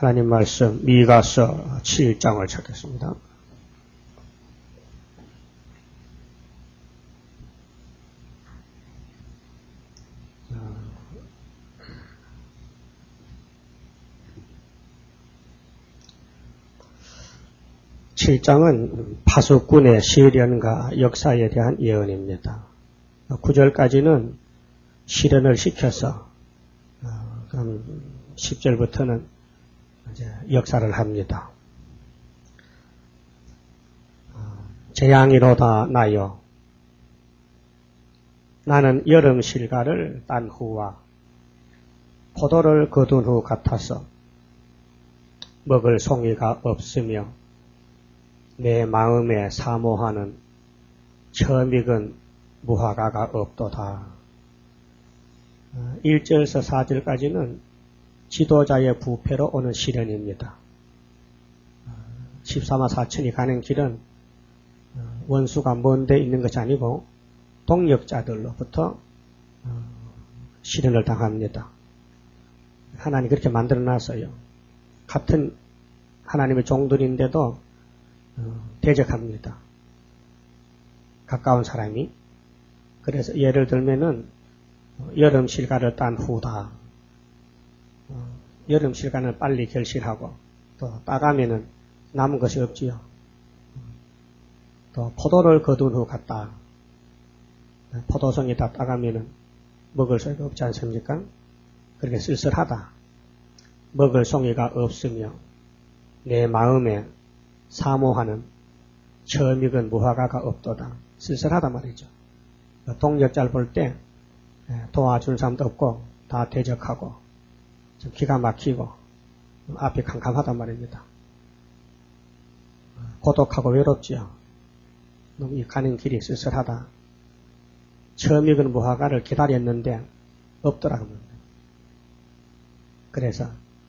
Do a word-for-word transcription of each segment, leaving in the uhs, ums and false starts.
하나님 말씀 미가서 칠 장을 찾겠습니다. 칠 장은 파수꾼의 시련과 역사에 대한 예언입니다. 구 절까지는 실현을 시켜서 그럼 십 절부터는 이제 역사를 합니다. 재앙이로다 나여 나는 여름 실가를 딴 후와 포도를 거둔 후 같아서 먹을 송이가 없으며 내 마음에 사모하는 처음 익은 무화과가 없도다. 일 절에서 사 절까지는 지도자의 부패로 오는 시련입니다. 십삼화 사천이 가는 길은 원수가 먼 데 있는 것이 아니고 동력자들로부터 시련을 당합니다. 하나님이 그렇게 만들어놨어요. 같은 하나님의 종들인데도 대적합니다. 가까운 사람이. 그래서 예를 들면은 여름 실가를 딴 후다. 여름 실가는 빨리 결실하고 또 따가면은 남은 것이 없지요. 또 포도를 거둔 후 같다. 포도송이 다 따가면은 먹을 수가 없지 않습니까? 그렇게 쓸쓸하다. 먹을 송이가 없으며 내 마음에 사모하는 처음 익은 무화과가 없도다. 쓸쓸하다 말이죠. 동력자를 볼 때 도와준 사람도 없고 다 대적하고 좀 기가 막히고 앞이 캄캄하단 말입니다. 고독하고 외롭지요. 너무 이 가는 길이 쓸쓸하다. 처음 익은 무화과를 기다렸는데 없더라고요. 그래서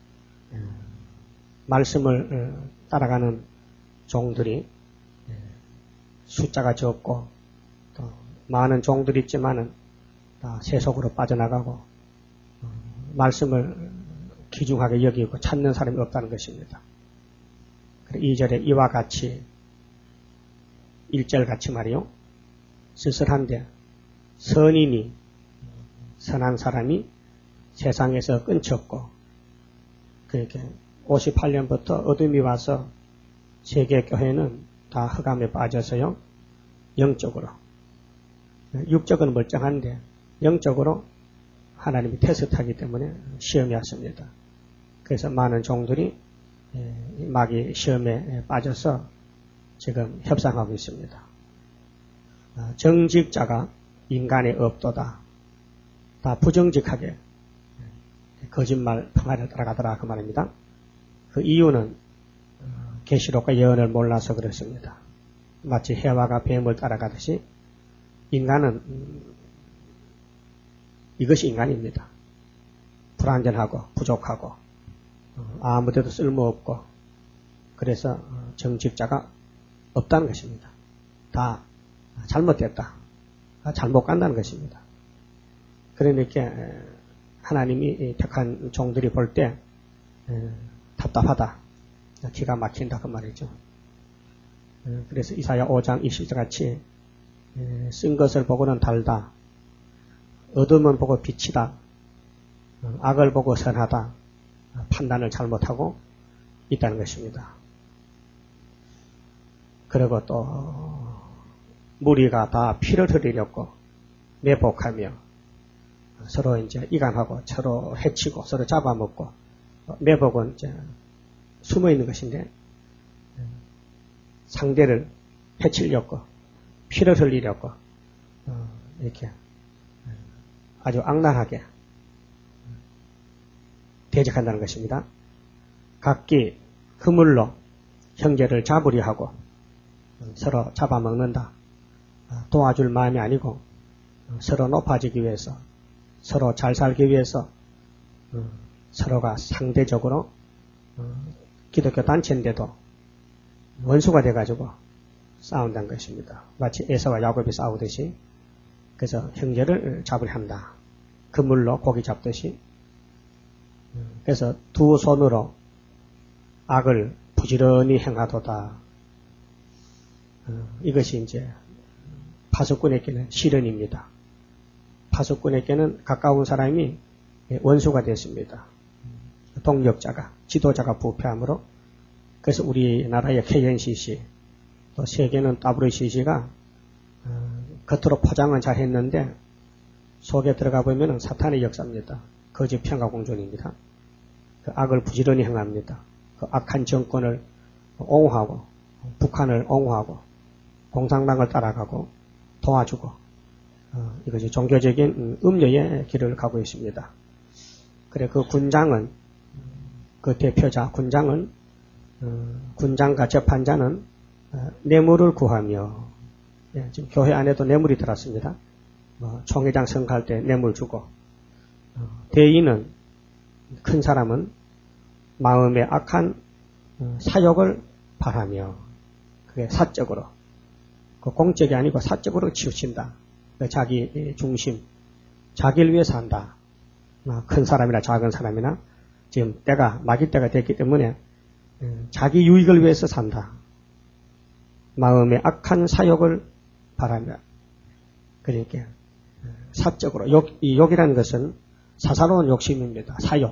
말씀을 따라가는 종들이 숫자가 적고 또 많은 종들이 있지만은 다 세속으로 빠져나가고 말씀을 귀중하게 여기고 찾는 사람이 없다는 것입니다. 이 절에 이와 같이 일 절 같이 말이요. 쓸쓸한데 선인이 선한 사람이 세상에서 끊쳤고 그렇게 오십팔 년부터 어둠이 와서 세계교회는 다 흑암에 빠져서요. 영적으로. 육적은 멀쩡한데 영적으로 하나님이 테스트하기 때문에 시험이 왔습니다. 그래서 많은 종들이 마귀 시험에 빠져서 지금 협상하고 있습니다. 정직자가 인간의 업도다. 다 부정직하게 거짓말 평화를 따라가더라 그 말입니다. 그 이유는 계시록과 예언을 몰라서 그렇습니다. 마치 해와가 뱀을 따라가듯이 인간은 이것이 인간입니다. 불완전하고 부족하고 아무데도 쓸모없고 그래서 정직자가 없다는 것입니다. 다 잘못됐다. 잘못 간다는 것입니다. 그러니까 하나님이 택한 종들이 볼 때 답답하다. 기가 막힌다 그 말이죠. 그래서 이사야 오 장 이십 절 같이 쓴 것을 보고는 달다. 어둠은 보고 빛이다. 악을 보고 선하다. 판단을 잘못하고 있다는 것입니다. 그리고 또 무리가 다 피를 흘리려고 매복하며 서로 이제 이간하고 서로 해치고 서로 잡아먹고 매복은 이제 숨어 있는 것인데 상대를 해치려고 피를 흘리려고 이렇게 아주 악랄하게 대적한다는 것입니다. 각기 그물로 형제를 잡으려 하고 서로 잡아먹는다. 도와줄 마음이 아니고 서로 높아지기 위해서 서로 잘 살기 위해서 서로가 상대적으로 기독교 단체인데도 원수가 돼가지고 싸운다는 것입니다. 마치 에서와 야곱이 싸우듯이 그래서 형제를 잡으려 한다. 그물로 고기 잡듯이 그래서 두 손으로 악을 부지런히 행하도다. 어, 이것이 이제 파수꾼에게는 시련입니다. 파수꾼에게는 가까운 사람이 원수가 됐습니다. 동력자가, 지도자가 부패함으로. 그래서 우리나라의 케이엔씨씨, 또 세계는 더블유씨씨가 어, 겉으로 포장은 잘 했는데 속에 들어가 보면 사탄의 역사입니다. 거짓 평화 공존입니다. 그 악을 부지런히 행합니다. 그 악한 정권을 옹호하고, 북한을 옹호하고, 공산당을 따라가고, 도와주고, 어, 이것이 종교적인 음료의 길을 가고 있습니다. 그래, 그 군장은, 그 대표자, 군장은, 어, 군장과 재판자는 어, 뇌물을 구하며, 예, 지금 교회 안에도 뇌물이 들었습니다. 뭐, 총회장 선거할 때 뇌물 주고, 어, 대인은, 큰 사람은 마음의 악한 어, 사욕을 바라며, 그게 사적으로, 그 공적이 아니고 사적으로 치우친다. 그 자기 중심, 자기를 위해 산다. 어, 큰 사람이나 작은 사람이나 지금 때가, 마귀 때가 됐기 때문에 어, 자기 유익을 위해서 산다. 마음의 악한 사욕을 바라며, 그러니까 사적으로 욕, 이 욕이라는 것은 사사로운 욕심입니다. 사욕.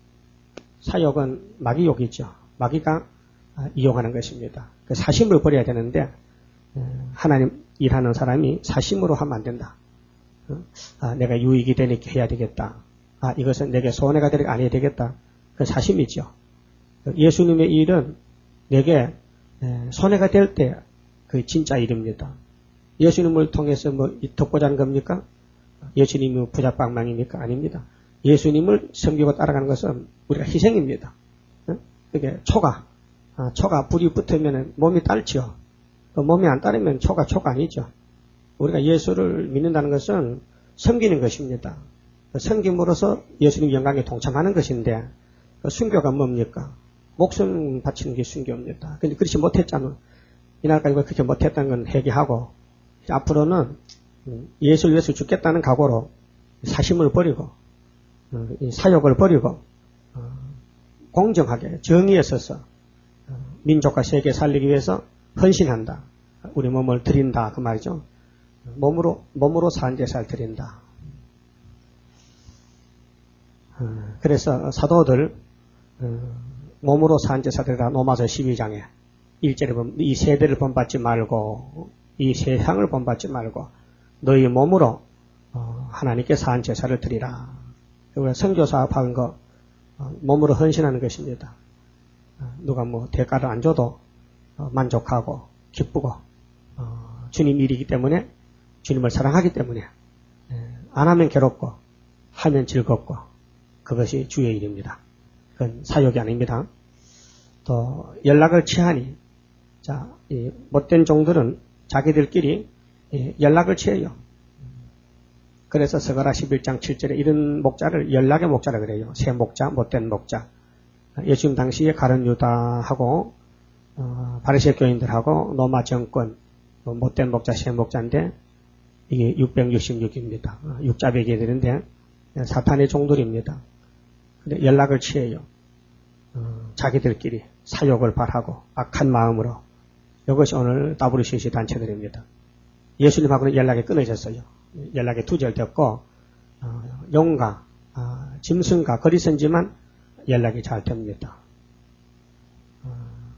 사욕은 마귀 욕이죠. 마귀가 이용하는 것입니다. 그 사심을 버려야 되는데 하나님 일하는 사람이 사심으로 하면 안 된다. 아, 내가 유익이 되니까 해야 되겠다. 아, 이것은 내게 손해가 되니까 안 해야 되겠다. 그 사심이죠. 예수님의 일은 내게 손해가 될 때 그 진짜 일입니다. 예수님을 통해서 뭐 덕보자는 겁니까? 예수님이 부자빵망입니까? 아닙니다. 예수님을 섬기고 따라가는 것은 우리가 희생입니다. 그게 초가, 아, 초가 불이 붙으면 몸이 딸지요. 그 몸이 안 따르면 초가 초가 아니죠. 우리가 예수를 믿는다는 것은 섬기는 것입니다. 섬김으로써 예수님 영광에 동참하는 것인데 그 순교가 뭡니까? 목숨 바치는 게 순교입니다. 근데 그렇지 못했잖아. 이날까지 그렇게 못했다는 건 회개하고 앞으로는 예수를 위해서 죽겠다는 각오로 사심을 버리고 사욕을 버리고 공정하게 정의에 서서 민족과 세계 살리기 위해서 헌신한다. 우리 몸을 드린다 그 말이죠. 몸으로 몸으로 산제사를 드린다. 그래서 사도들 몸으로 산제사 드리라 로마서 십이 장에 일 절에 보면 이 세대를 본받지 말고 이 세상을 본받지 말고 너희 몸으로 하나님께 산제사를 드리라. 우리가 선교사업하는 거 몸으로 헌신하는 것입니다. 누가 뭐 대가를 안 줘도 만족하고 기쁘고 주님 일이기 때문에 주님을 사랑하기 때문에 안 하면 괴롭고 하면 즐겁고 그것이 주의 일입니다. 그건 사욕이 아닙니다. 또 연락을 취하니 자, 이 못된 종들은 자기들끼리 연락을 취해요. 그래서 서가라 십일 장 칠 절에 이런 목자를 연락의 목자라 그래요. 새 목자, 못된 목자. 예수님 당시에 가룟 유다하고 어, 바리새 교인들하고 로마 정권 못된 목자, 새 목자인데 이게 육백육십육입니다. 육자백이 되는데 사탄의 종들입니다. 근데 연락을 취해요. 어, 자기들끼리 사욕을 발하고 악한 마음으로. 이것이 오늘 더블유씨씨 단체들입니다. 예수님하고는 연락이 끊어졌어요. 연락이 두절됐고 어, 용과 어, 짐승과 거리선지만 연락이 잘 됩니다. 어,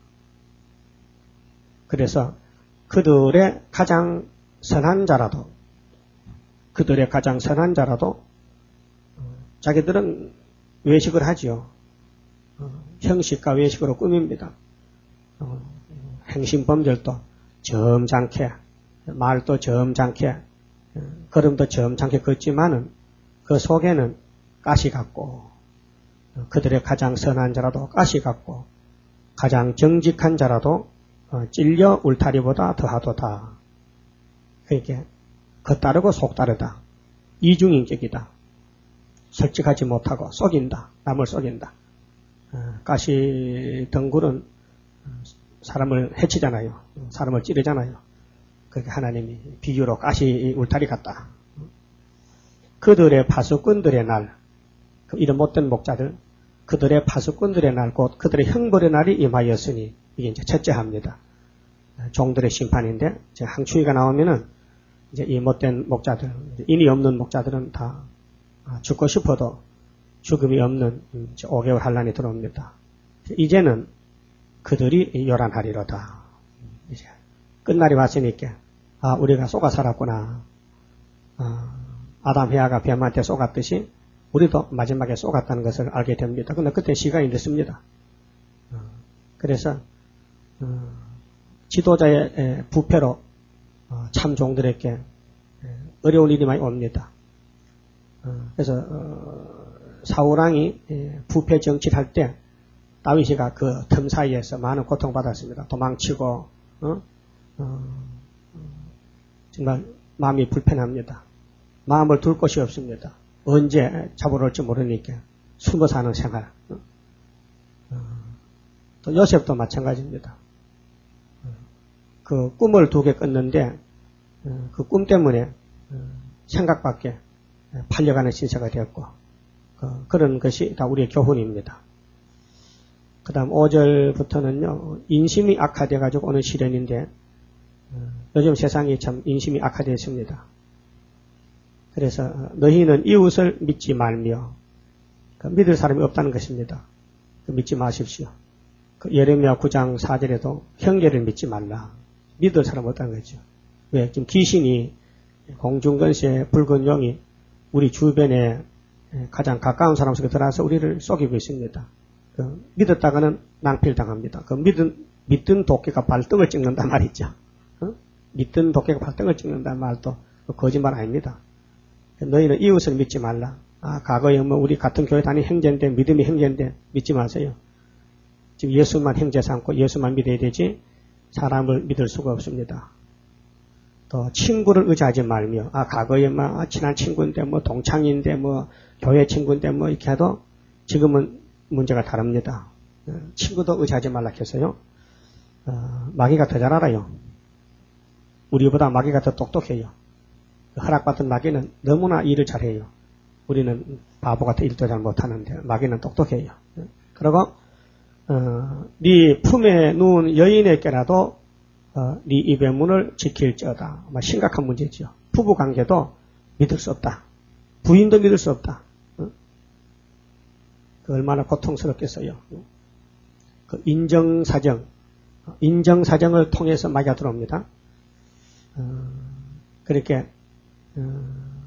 그래서 그들의 가장 선한 자라도 그들의 가장 선한 자라도 어, 자기들은 외식을 하지요. 어, 형식과 외식으로 꾸밉니다. 어, 행신범절도 점잖게 말도 점잖게 걸음도 점잖게 걷지만은 그 속에는 가시 같고 그들의 가장 선한 자라도 가시 같고 가장 정직한 자라도 찔려 울타리보다 더하도다. 그러니까 겉다르고 속다르다. 이중인격이다. 솔직하지 못하고 속인다. 남을 속인다. 가시 덩굴은 사람을 해치잖아요. 사람을 찌르잖아요. 그렇게 하나님이 비유로 가시 울타리 같다. 그들의 파수꾼들의 날, 이런 못된 목자들, 그들의 파수꾼들의 날, 곧 그들의 형벌의 날이 임하였으니 이게 이제 첫째 합니다. 종들의 심판인데 이제 항충이가 나오면은 이제 이 못된 목자들, 인이 없는 목자들은 다 죽고 싶어도 죽음이 없는 이제 오 개월 환란이 들어옵니다. 이제는 그들이 요란하리로다. 이제 끝날이 왔으니까 아 우리가 속아 살았구나. 아, 아담 헤아가 뱀한테 속았듯이 우리도 마지막에 속았다는 것을 알게 됩니다. 근데 그때 시간이 늦습니다. 어, 그래서 어, 지도자의 부패로 어, 참 종들에게 어려운 일이 많이 옵니다. 어, 그래서 어, 사울왕이 부패 정치를 할 때 다윗이가 그 틈 사이에서 많은 고통받았습니다. 도망치고 어? 어, 정말 마음이 불편합니다. 마음을 둘 곳이 없습니다. 언제 잡으러 올지 모르니까 숨어 사는 생활. 어? 어, 또 요셉도 마찬가지입니다. 어, 그 꿈을 두 개 꿨는데 어, 그 꿈 때문에 어, 생각밖에 팔려가는 신세가 되었고 어, 그런 것이 다 우리의 교훈입니다. 그 다음 오 절부터는요. 인심이 악화되어가지고 오는 시련인데 어, 요즘 세상이 참 인심이 악화되어 있습니다. 그래서 너희는 이웃을 믿지 말며 그 믿을 사람이 없다는 것입니다. 그 믿지 마십시오. 그 예레미야 구 장 사 절에도 형제를 믿지 말라. 믿을 사람 없다는 거죠. 왜? 지금 귀신이 공중근세 붉은 용이 우리 주변에 가장 가까운 사람 속에 들어와서 우리를 속이고 있습니다. 그 믿었다가는 낭패를 당합니다. 그 믿은, 믿든 도끼가 발등을 찍는단 말이죠. 어? 믿든 도끼가 발등을 찍는단 말도 거짓말 아닙니다. 너희는 이웃을 믿지 말라. 아, 과거에 뭐 우리 같은 교회 다닌 형제인데, 믿음이 형제인데 믿지 마세요. 지금 예수만 형제 삼고 예수만 믿어야 되지 사람을 믿을 수가 없습니다. 또 친구를 의지하지 말며, 아, 과거에 막 친한 친구인데, 뭐 동창인데, 뭐 교회 친구인데, 뭐 이렇게 해도 지금은 문제가 다릅니다. 친구도 의지하지 말라 했어요. 어, 마귀가 더 잘 알아요. 우리보다 마귀가 더 똑똑해요. 허락받은 마귀는 너무나 일을 잘해요. 우리는 바보 같은 일도 잘 못하는데 마귀는 똑똑해요. 그리고 어, 네 품에 누운 여인에게라도 어, 네 입의 문을 지킬지어다. 심각한 문제죠. 부부관계도 믿을 수 없다. 부인도 믿을 수 없다. 어? 그 얼마나 고통스럽겠어요. 그 인정사정, 인정사정을 통해서 마귀가 들어옵니다. 어, 그렇게 어,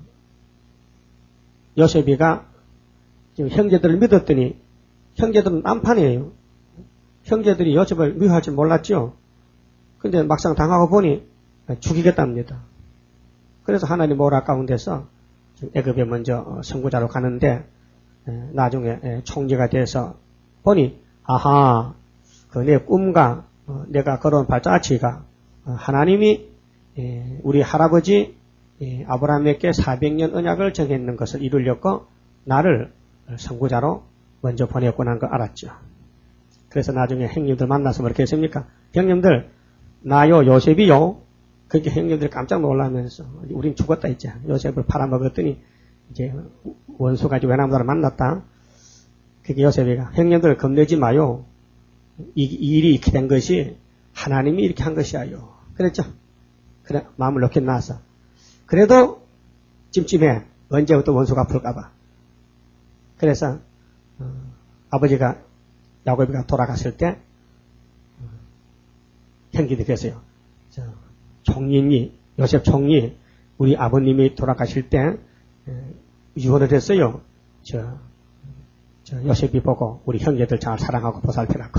요셉이가 지금 형제들을 믿었더니 형제들은 남판이에요. 형제들이 요셉을 미워할 줄 몰랐죠. 근데 막상 당하고 보니 죽이겠답니다. 그래서 하나님 모라 가운데서 애굽에 먼저 선구자로 가는데 나중에 총리가 돼서 보니 아하 그 내 꿈과 내가 걸어온 발자취가 하나님이 우리 할아버지 아브라함에게 사백 년 언약을 정했는 것을 이루려고 나를 선구자로 먼저 보냈구나 하는 걸 알았죠. 그래서 나중에 형님들 만나서 그렇게 했습니까? 형님들 나요 요셉이요. 그렇게 형님들이 깜짝 놀라면서 우린 죽었다 했죠. 요셉을 팔아먹었더니 이제 원수 가지고 외남자를 만났다. 그게 요셉이가 형님들 겁내지 마요. 이, 이 일이 이렇게 된 것이 하나님이 이렇게 한 것이야요. 그랬죠. 그래 마음을 놓게 놨어. 그래도 찜찜해. 언제부터 원수가 풀까봐. 그래서 어, 아버지가 야곱이가 돌아갔을 때 어, 형제들이 그랬어요. 저, 총리님, 요셉 총리, 우리 아버님이 돌아가실 때 에, 유언을 했어요. 저, 저 요셉이 보고 우리 형제들 잘 사랑하고 보살피라고.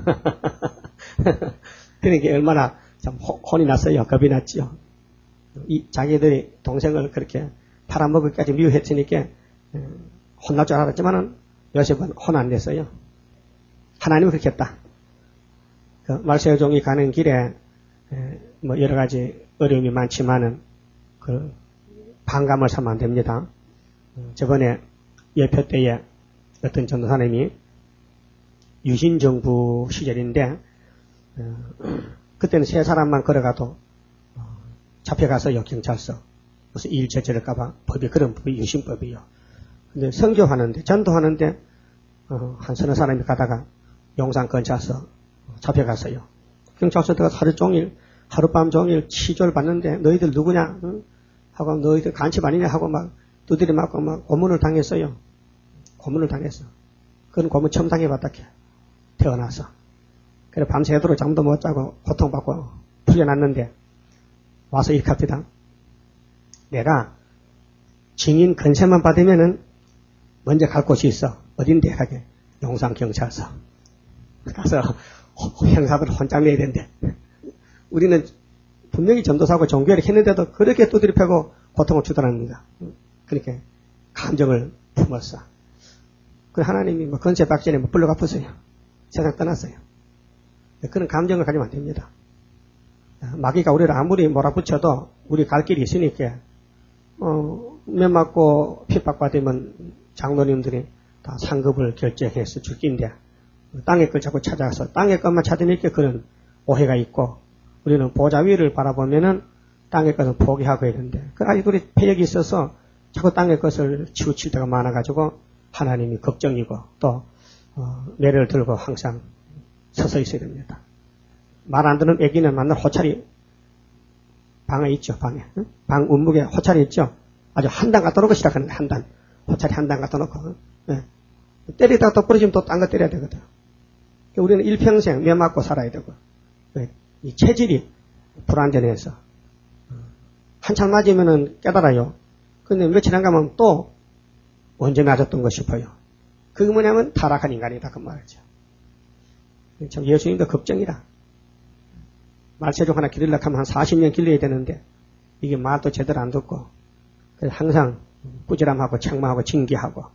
그러니까 얼마나 참 혼이 났어요. 겁이 났지요. 이 자기들이 동생을 그렇게 팔아먹을까지 미워했으니까 에, 혼날 줄 알았지만은 요셉은 혼 안 냈어요. 하나님은 그렇게 했다. 그 말세의 종이 가는 길에 에, 뭐 여러 가지 어려움이 많지만은 그 반감을 사면 안 됩니다. 어, 저번에 예표 때에 어떤 전도사님이 유신정부 시절인데 어, 그때는 세 사람만 걸어가도 어, 잡혀가서요 경찰서 무슨 일 저지를까봐 법이 그런 법이 유신법이요. 근데 선교하는데 전도하는데 어, 한 서너 사람이 가다가 용산 근처에서 잡혀갔어요. 경찰서 들어가서 하루 종일, 하룻밤 종일 치조를 받는데 너희들 누구냐? 응? 하고 너희들 간첩 아니냐? 하고 막 두드려 맞고 막 고문을 당했어요. 고문을 당했어. 그건 고문 처음 당해봤다. 태어나서. 그래 밤새도록 잠도 못 자고 고통받고 풀려났는데 와서 이렇게 합니다. 내가 증인 건세만 받으면은 먼저 갈 곳이 있어. 어딘데? 하게. 용산경찰서. 가서 형사들 혼장 내야 된대. 우리는 분명히 전도사고 종교를 했는데도 그렇게 두드려 패고 고통을 주더랍니다. 그렇게 감정을 품었어. 그 하나님이 뭐 건세 받기 전에 뭐 불러 갚았어요. 세상 떠났어요. 그런 감정을 가지면 안 됩니다. 마귀가 우리를 아무리 몰아붙여도 우리 갈 길이 있으니까 어, 면 맞고 핍박받으면 장로님들이 다 상급을 결정해서 줄 긴데 땅의 걸 자꾸 찾아서 땅의 것만 찾으니까 그런 오해가 있고 우리는 보좌 위를 바라보면은 땅의 것은 포기하고 있는데 그 아이들이 패역이 있어서 자꾸 땅의 것을 치우칠 때가 많아가지고 하나님이 걱정이고 또 어, 매를 들고 항상 서서 있어야 됩니다. 말 안 듣는 애기는 만날 호차리 방에 있죠. 방에. 응? 방 운목에 호차리 있죠. 아주 한 단 갖다 놓고 시작하는데 한 단. 호차리 한 단 갖다 놓고. 네. 때리다가 또 부러지면 또 딴 거 때려야 되거든. 우리는 일평생 매 맞고 살아야 되고. 네. 이 체질이 불완전해서. 한참 맞으면은 깨달아요. 근데 며칠 안 가면 또 언제 맞았던 거 싶어요. 그게 뭐냐면 타락한 인간이다. 그 말이죠. 참 예수님도 걱정이라. 말세종 하나 기르려고 하면 한 사십 년 길러야 되는데 이게 말도 제대로 안 듣고 항상 꾸지람하고 책망하고 징계하고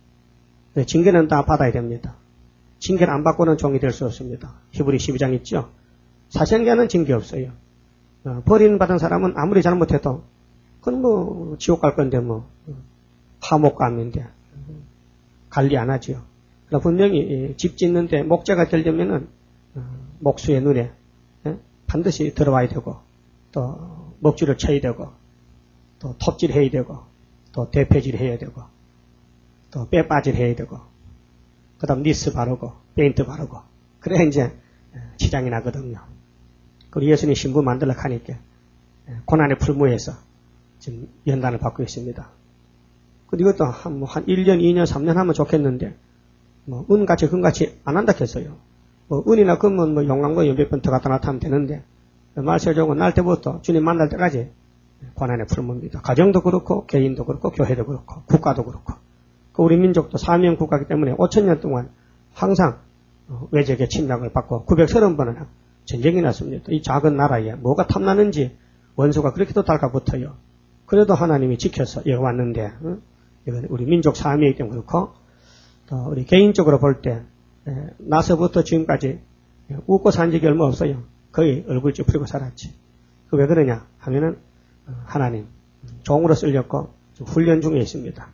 징계는 다 받아야 됩니다. 징계를 안 받고는 종이 될 수 없습니다. 히브리 십이 장 있죠. 사생자는 징계 없어요. 어, 버림받은 사람은 아무리 잘못해도 그건 뭐 지옥 갈 건데 뭐 화목감인데 관리 안 하지요. 그러나 분명히 집 짓는데 목재가 되려면은 목수의 눈에 반드시 들어와야 되고 또 먹줄을 쳐야 되고 또 톱질 해야 되고 또 대패질 해야 되고 또 빼빠질 해야 되고 그 다음 니스 바르고 페인트 바르고 그래야 이제 지장이 나거든요. 그리고 예수님 신부 만들려고 하니까 고난의 풀무에서 지금 연단을 받고 있습니다. 근데 이것도 한, 뭐 한 일 년, 이 년, 삼 년 하면 좋겠는데 뭐 은같이 금같이 안 한다 했어요. 뭐 은이나 금은 뭐 용광로 몇 번 더 갖다 놨다면 되는데 말세종은 날 때부터 주님 만날 때까지 고난의 풀무입니다. 가정도 그렇고 개인도 그렇고 교회도 그렇고 국가도 그렇고 그 우리 민족도 사명 국가이기 때문에 오천 년 동안 항상 외적의 침략을 받고 구백삼십 번은 전쟁이 났습니다. 이 작은 나라에 뭐가 탐나는지 원수가 그렇게도 달가붙어요. 그래도 하나님이 지켜서 이어왔는데 어? 이건 우리 민족 사명이기 때문에 그렇고 또 우리 개인적으로 볼 때 나서부터 지금까지 웃고 산 적이 얼마 없어요. 거의 얼굴 찌푸리고 살았지. 그 왜 그러냐 하면은 하나님 종으로 쓸렸고 훈련 중에 있습니다.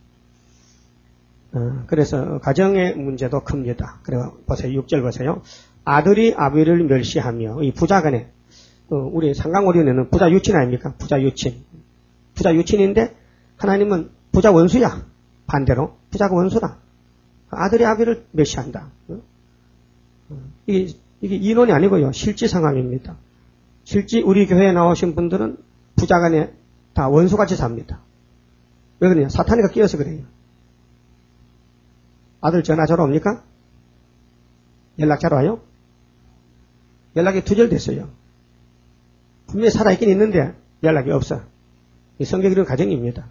어, 그래서 가정의 문제도 큽니다. 그리고 보세요. 육 절 보세요. 아들이 아비를 멸시하며 이 부자간에 어, 우리 상강오륜에는 부자 유친 아닙니까? 부자 유친. 부자 유친인데 하나님은 부자 원수야. 반대로 부자가 원수다. 아들이 아비를 멸시한다. 어? 어, 이게, 이게 인원이 아니고요. 실제 상황입니다. 실제 우리 교회에 나오신 분들은 부자간에 다 원수같이 삽니다. 왜 그러냐? 사탄이가 끼어서 그래요. 아들 전화 자러 옵니까? 연락 자러 와요? 연락이 두절됐어요. 분명히 살아있긴 있는데 연락이 없어. 이 성경이 이런 가정입니다.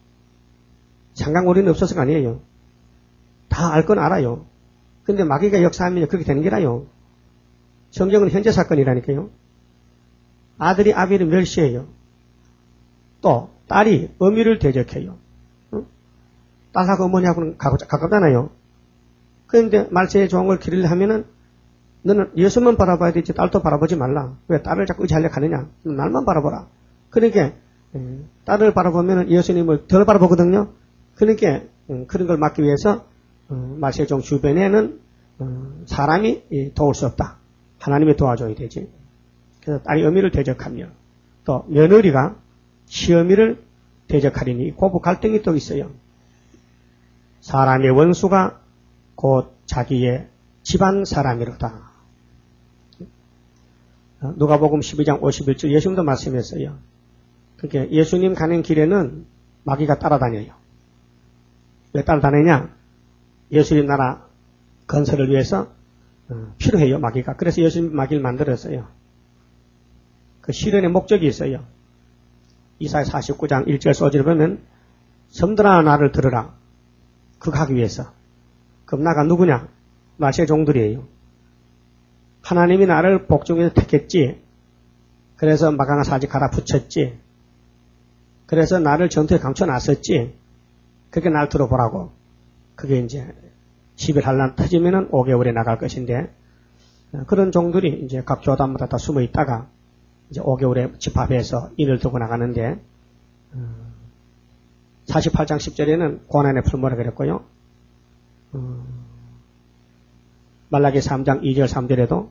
상강오륜이 없어서가 아니에요. 다 알 건 알아요. 근데 마귀가 역사하면 그렇게 되는 게라요. 성경은 현재 사건이라니까요. 아들이 아비를 멸시해요. 또 딸이 어미를 대적해요. 응? 딸하고 어머니하고는 가깝잖아요. 그런데 말세의 종을 기르려 하면은 너는 예수만 바라봐야 되지 딸도 바라보지 말라. 왜 딸을 자꾸 의지하려고 하느냐. 날만 바라보라. 그러니까 딸을 바라보면 예수님을 덜 바라보거든요. 그러니까 그런 걸 막기 위해서 말세의 종 주변에는 사람이 도울 수 없다. 하나님이 도와줘야 되지. 그래서 딸이 어미를 대적하며 또 며느리가 시어미를 대적하리니 고부 갈등이 또 있어요. 사람의 원수가 곧 자기의 집안 사람이로다. 누가복음 십이 장 오십일 절 예수님도 말씀했어요. 그러니까 예수님 가는 길에는 마귀가 따라다녀요. 왜 따라다니냐? 예수님 나라 건설을 위해서 필요해요, 마귀가. 그래서 예수님 마귀를 만들었어요. 그 실현의 목적이 있어요. 이사야 사십구 장 일 절 소절을 보면 섬들아 나를 들으라. 그거 하기 위해서. 그럼 나가 누구냐? 나의 종들이에요. 하나님이 나를 복종해서 택했지. 그래서 마강아 사지 갈아 붙였지. 그래서 나를 전투에 감춰놨었지. 그게 날 들어보라고. 그게 이제 십일 한란 터지면은 오 개월에 나갈 것인데, 그런 종들이 이제 각 교단마다 다 숨어 있다가 이제 오 개월에 집합해서 인을 두고 나가는데, 사십팔 장 십 절에는 고난의 풀무라 그랬고요. 말라기 삼 장 이 절 삼 절에도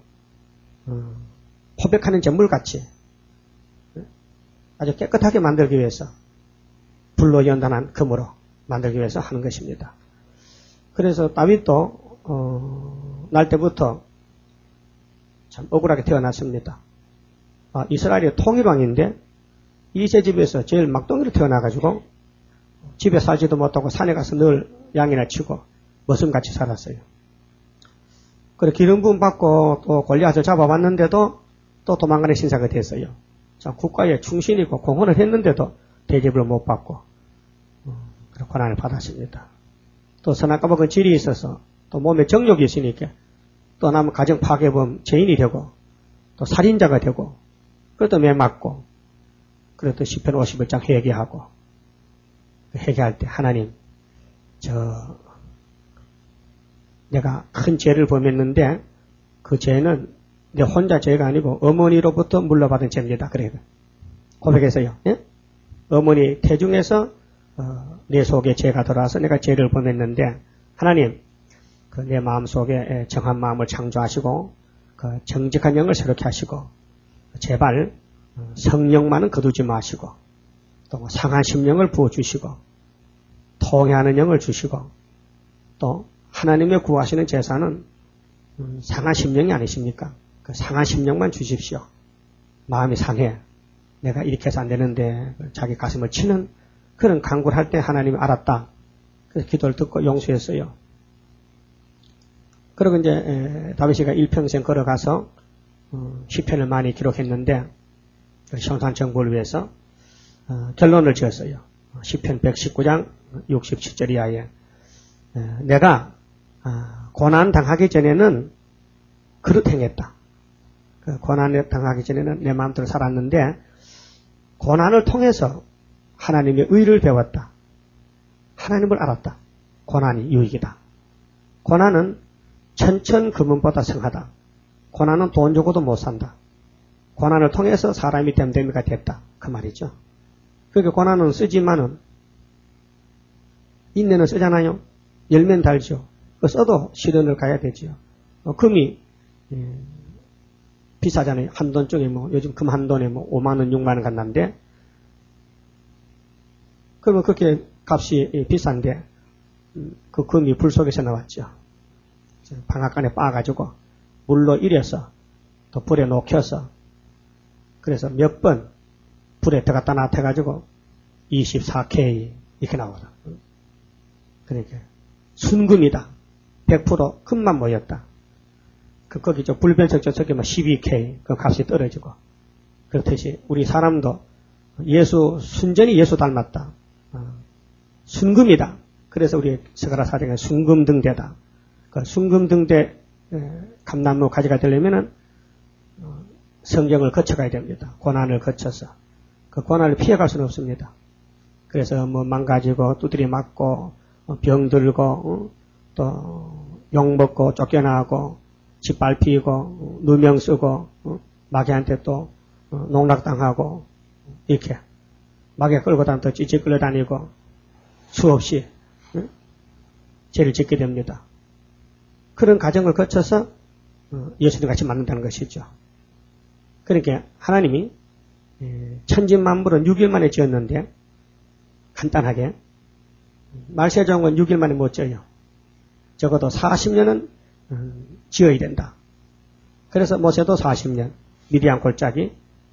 포백하는 잿물같이 아주 깨끗하게 만들기 위해서 불로 연단한 금으로 만들기 위해서 하는 것입니다. 그래서 다윗도 어, 날 때부터 참 억울하게 태어났습니다. 아, 이스라엘의 통일왕인데 이세 집에서 제일 막둥이로 태어나가지고 집에 살지도 못하고 산에 가서 늘 양이나 치고 머슴같이 살았어요. 그래 기름 부음 받고 또 골리앗을 잡아봤는데도 또 도망가는 신사가 됐어요. 자, 국가에 충신이고 공헌을 했는데도 대접을 못 받고 어, 그런 고난을 받았습니다. 또 선악과 먹은 질이 있어서 또 몸에 정욕이 있으니까 또 남은 가정 파괴범 죄인이 되고 또 살인자가 되고 그것도 매 맞고 그래도 시편 오십일 장 회개하고 회개할 때 하나님 저 내가 큰 죄를 범했는데 그 죄는 내 혼자 죄가 아니고 어머니로부터 물려받은 죄입니다. 그래 고백했어요. 예? 어머니 태중에서 어, 내 속에 죄가 들어와서 내가 죄를 범했는데 하나님 그 내 마음 속에 정한 마음을 창조하시고 그 정직한 영을 새롭게 하시고 제발 성령만은 거두지 마시고 또 상한 심령을 부어주시고 통회하는 영을 주시고 또 하나님의 구하시는 제사는 음, 상한 심령이 아니십니까? 그 상한 심령만 주십시오. 마음이 상해. 내가 이렇게 해서 안 되는데 자기 가슴을 치는 그런 간구를 할 때 하나님이 알았다. 그래서 기도를 듣고 용서했어요. 그리고 이제 에, 다윗이가 일평생 걸어가서 어, 시편을 많이 기록했는데 성산 정복을 위해서 어, 결론을 지었어요. 시편 백십구 장 육십칠 절 이하에 에, 내가 아, 고난 당하기 전에는 그릇 행했다. 그 고난을 당하기 전에는 내 마음대로 살았는데 고난을 통해서 하나님의 의를 배웠다. 하나님을 알았다. 고난이 유익이다. 고난은 천천금은보다 성하다. 고난은 돈 주고도 못 산다. 고난을 통해서 사람이 됨됨이가 됐다. 그 말이죠. 그러니까 고난은 쓰지만은 인내는 쓰잖아요. 열매는 달죠. 그 써도 시련을 가야 되지요. 어, 금이 예, 비싸잖아요. 한 돈 쪽에 뭐 요즘 금 한 돈에 뭐 오만 원, 육만 원 간다는데 그러면 그렇게 값이 예, 비싼데 음, 그 금이 불 속에서 나왔죠. 방앗간에 빻아가지고 물로 일여서 또 불에 녹여서 그래서 몇 번 불에 들어갔다 놨다 해가지고 이십사 케이 이렇게 나오다. 그러니까 순금이다. 백 퍼센트 금만 모였다. 그, 거기 저 불변석 저쪽에 뭐 십이 케이 그 값이 떨어지고. 그렇듯이 우리 사람도 예수, 순전히 예수 닮았다. 어, 순금이다. 그래서 우리 스가랴 사정에 순금등대다. 그 순금등대 감나무 가지가 되려면은 어, 성경을 거쳐가야 됩니다. 고난을 거쳐서. 그 고난을 피해갈 수는 없습니다. 그래서 뭐 망가지고 두드리 맞고 병들고 어? 또 욕먹고 쫓겨나고 짓밟히고 누명 쓰고 어? 마귀한테 또 어, 농락당하고 이렇게 마귀 끌고 다니고 찌찌 끌려다니고 수없이 어? 죄를 짓게 됩니다. 그런 과정을 거쳐서 어, 예수님 같이 만든다는 것이죠. 그러니까 하나님이 천지만물은 육 일 만에 지었는데 간단하게 말세종은 육 일 만에 못 져요. 적어도 사십 년은 음, 지어야 된다. 그래서 모세도 사십 년 미디안 골짜기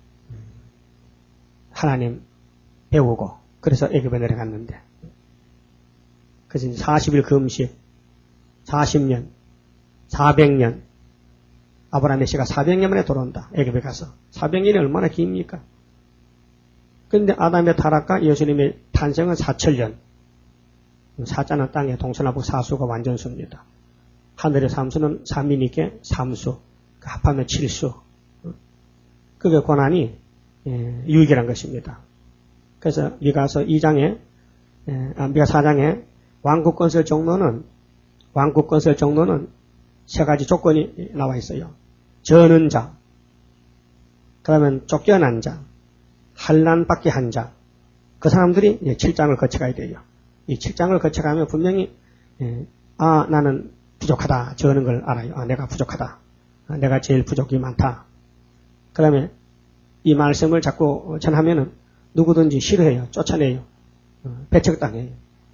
하나님 배우고 그래서 애굽에 내려갔는데 그래서 사십 일 금식 사십 년 사백 년 아브라함의 씨가 사백 년 만에 돌아온다. 애굽에 가서 사백 년이 얼마나 깁니까? 그런데 아담의 타락과 예수님의 탄생은 사천 년. 사자는 땅에 동서남북 사수가 완전수입니다. 하늘의 삼수는 삼위니께 삼수, 합하면 칠수. 그게 고난이 유익이란 것입니다. 그래서 미가서 이 장에, 아, 미가 사 장에 왕국 건설 정도는 왕국 건설 정도는 세 가지 조건이 나와 있어요. 저는 자, 그러면 쫓겨난 자, 환난받게 한 자, 그 사람들이 칠 장을 거쳐가야 돼요. 이 칠 장을 거쳐가면 분명히 아 나는 부족하다 저는 걸 알아요. 아 내가 부족하다. 아, 내가 제일 부족이 많다. 그 다음에 이 말씀을 자꾸 전하면은 누구든지 싫어해요. 쫓아내요. 어, 배척당해요.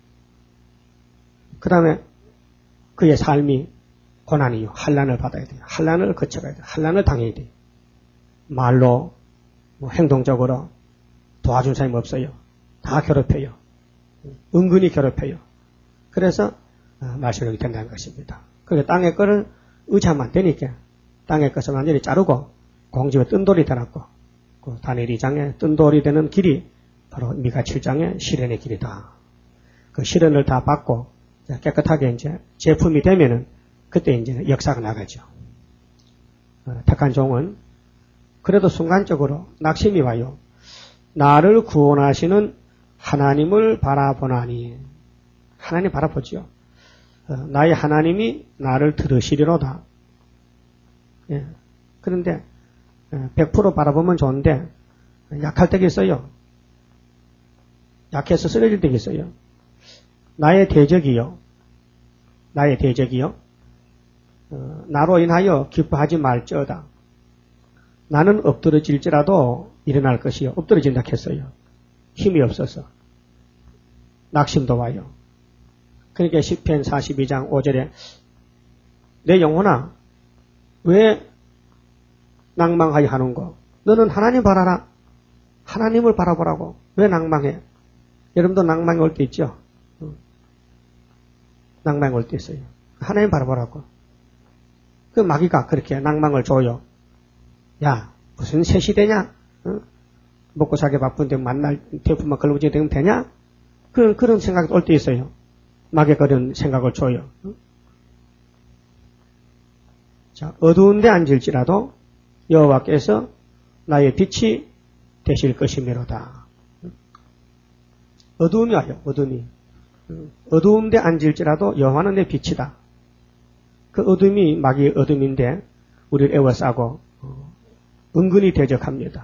그 다음에 그의 삶이 고난이요. 환난을 받아야 돼요. 환난을 거쳐가야 돼요. 환난을 당해야 돼요. 말로 뭐 행동적으로 도와준 사람이 없어요. 다 괴롭혀요. 은근히 괴롭혀요. 그래서 말씀력이 된다는 것입니다. 그래서 땅의 거를 의지하면 안 되니까 땅의 것을 완전히 자르고 공집에 뜬돌이 되놨고 그 다니엘 이 장에 뜬돌이 되는 길이 바로 미가 칠 장의 시련의 길이다. 그 시련을 다 받고 깨끗하게 이제 제품이 되면은 그때 이제 역사가 나가죠. 택한 종은 그래도 순간적으로 낙심이 와요. 나를 구원하시는 하나님을 바라보나니 하나님 바라보지요. 어, 나의 하나님이 나를 들으시리로다. 예. 그런데 백 퍼센트 바라보면 좋은데 약할 때가 있어요. 약해서 쓰러질 때가 있어요. 나의 대적이요. 나의 대적이요. 어, 나로 인하여 기뻐하지 말지어다. 나는 엎드러질지라도 일어날 것이요. 엎드러진다 했어요. 힘이 없어서. 낙심도 와요. 그러니까 시편 사십이 장 오 절에 내 영혼아 왜 낭망하여 하는고? 너는 하나님 바라라. 하나님을 바라보라고. 왜 낭망해? 여러분도 낭망이 올 때 있죠? 낭망이 올 때 있어요. 하나님 바라보라고. 그 마귀가 그렇게 낭망을 줘요. 야, 무슨 새 시대냐? 어? 먹고 살기 바쁜데 만날 태풍만 걸러지게 되면 되냐? 그런, 그런 생각이 올 때 있어요. 마귀가 그런 생각을 줘요. 어? 자, 어두운 데 앉을지라도 여호와께서 나의 빛이 되실 것이미로다. 어두움이 와요, 어둠이. 어두운 데 앉을지라도 여호와는 내 빛이다. 그 어둠이 마귀의 어둠인데 우리를 애워싸고 은근히 대적합니다.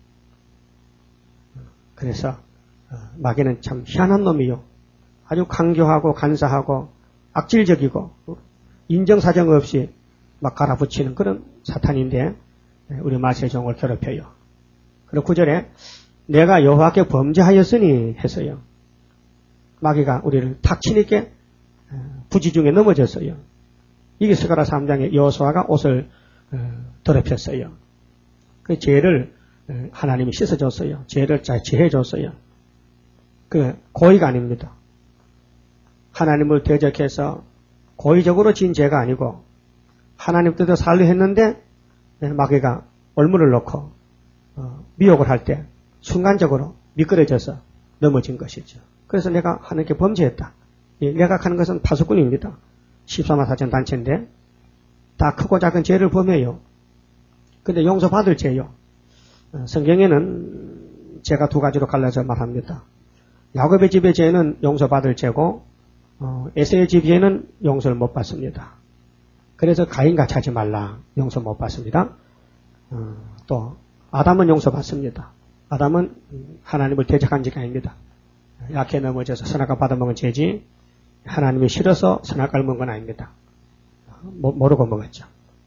그래서 마귀는 참 희한한 놈이요. 아주 강교하고 간사하고 악질적이고 인정사정 없이 막 갈아붙이는 그런 사탄인데 우리 마세종을 괴롭혀요. 그리고 구절에 내가 여호와께 범죄하였으니 했어요. 마귀가 우리를 탁 치니까 부지 중에 넘어졌어요. 이게 스가랴 삼 장에 여호수아가 옷을 더럽혔어요. 그 죄를 하나님이 씻어줬어요. 죄를 자제해줬어요. 그 고의가 아닙니다. 하나님을 대적해서 고의적으로 진 죄가 아니고 하나님 뜻대로 살려 했는데 마귀가 얼물을 넣고 어, 미혹을 할 때 순간적으로 미끄러져서 넘어진 것이죠. 그래서 내가 하나님께 범죄했다. 예, 내가 하는 것은 파수꾼입니다. 십삼만 사천 단체인데 다 크고 작은 죄를 범해요. 근데 용서받을 죄요. 어, 성경에는 죄가 두 가지로 갈라서 말합니다. 야곱의 집의 죄는 용서받을 죄고 어, 에서의 집 죄는 용서를 못 받습니다. 그래서 가인같이 하지 말라. 용서 못 받습니다. 어, 또 아담은 용서받습니다. 아담은 하나님을 대적한 죄가 아닙니다. 약해 넘어져서 선악과 받아먹은 죄지 하나님이 싫어서 선악과를 먹은 건 아닙니다. 모르고 먹었죠.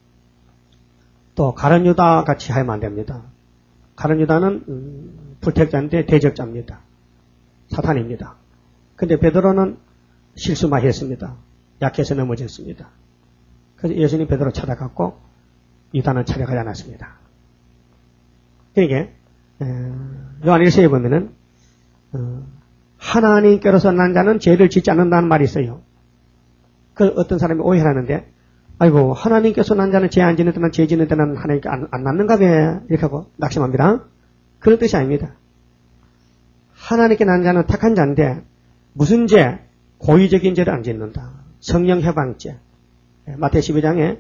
또 가룟 유다 같이 하면 안 됩니다. 가룟 유다는 음, 불택자인데 대적자입니다. 사탄입니다. 근데 베드로는 실수만 했습니다. 약해서 넘어졌습니다. 그래서 예수님 베드로 찾아갔고 유다는 찾아가지 않았습니다. 그러니까 요한일서에 보면은 하나님께로서 난 자는 죄를 짓지 않는다는 말이 있어요. 그 어떤 사람이 오해하는데 아이고 하나님께서 난 자는 죄 안 짓는 데는 죄 짓는 데는 하나님께 안, 안 났는가 봐 이렇게 하고 낙심합니다. 그런 뜻이 아닙니다. 하나님께 난 자는 택한 자인데 무슨 죄? 고의적인 죄를 안 짓는다. 성령 해방죄. 마태복음 십이 장에